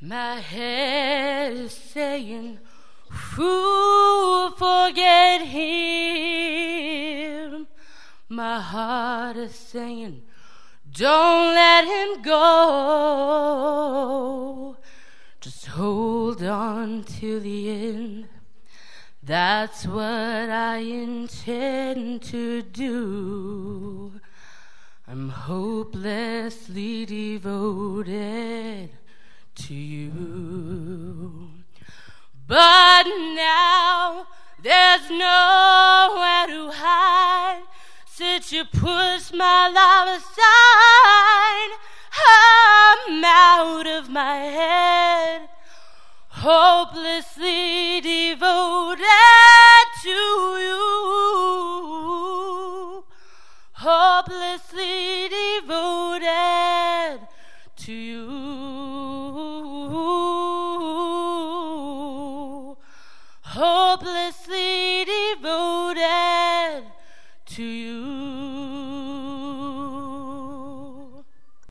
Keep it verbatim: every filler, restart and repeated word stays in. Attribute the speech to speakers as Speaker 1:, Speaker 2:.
Speaker 1: My head is saying, "Who forget him?" My heart is saying, "Don't let him go. Just hold on till the end. That's what I intend to do. I'm hopelessly devoted to you. But now there's nowhere to hide, since you pushed my love aside. I'm out of my head, hopelessly devoted to you. Hopelessly devoted to you.